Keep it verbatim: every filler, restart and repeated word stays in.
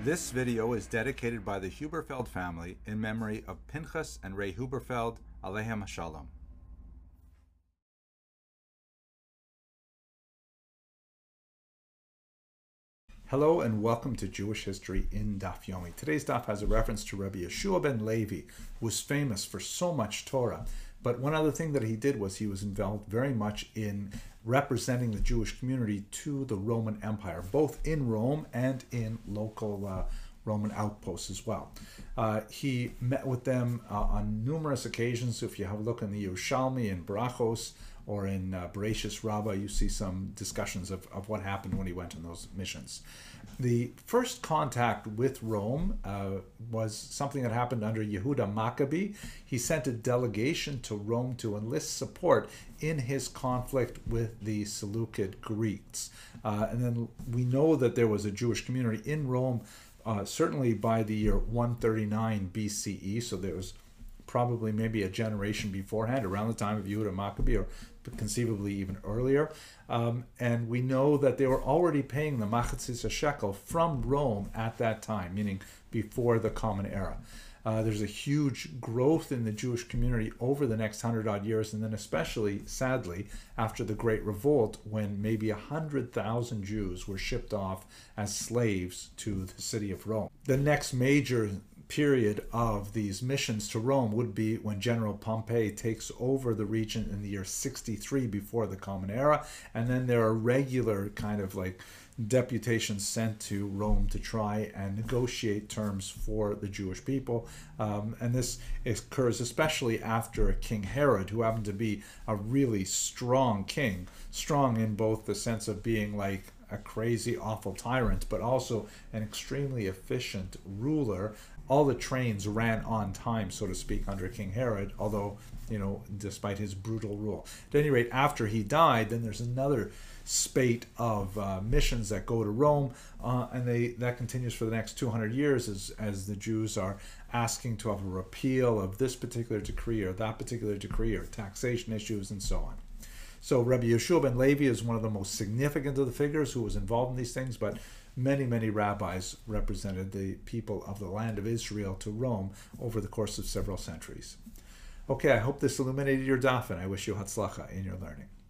This video is dedicated by the Huberfeld family in memory of Pinchas and Ray Huberfeld, Aleichem Shalom. Hello and welcome to Jewish History in Daf Yomi. Today's daf has a reference to Rabbi Yeshua ben Levi, who was famous for so much Torah. But one other thing that he did was he was involved very much in representing the Jewish community to the Roman Empire, both in Rome and in local uh, Roman outposts as well. Uh, he met with them uh, on numerous occasions. If you have a look in the Yerushalmi in Brachos or in uh, Bereshis Rabbah, you see some discussions of, of what happened when he went on those missions. The first contact with Rome uh, was something that happened under Yehuda Maccabee. He sent a delegation to Rome to enlist support in his conflict with the Seleucid Greeks. Uh, and then we know that there was a Jewish community in Rome uh, certainly by the year one thirty-nine B C E, so there was probably maybe a generation beforehand, around the time of Yehuda Maccabee, or conceivably even earlier. Um, and we know that they were already paying the machatzis shekel from Rome at that time, meaning before the Common Era. Uh, there's a huge growth in the Jewish community over the next hundred odd years, and then especially, sadly, after the Great Revolt, when maybe a hundred thousand Jews were shipped off as slaves to the city of Rome. The next major period of these missions to Rome would be when General Pompey takes over the region in the year sixty-three before the Common Era, and then there are regular kind of like deputations sent to Rome to try and negotiate terms for the Jewish people. Um, and this occurs especially after King Herod, who happened to be a really strong king, strong in both the sense of being like a crazy, awful tyrant, but also an extremely efficient ruler. All the trains ran on time, so to speak, under King Herod, although, you know, despite his brutal rule. At any rate, after he died, then there's another spate of uh, missions that go to Rome, uh, and they that continues for the next two hundred years as, as the Jews are asking to have a repeal of this particular decree or that particular decree, or taxation issues and so on. So Rabbi Yeshua ben Levi is one of the most significant of the figures who was involved in these things, but many, many rabbis represented the people of the land of Israel to Rome over the course of several centuries. Okay, I hope this illuminated your daf, and I wish you hatzlacha in your learning.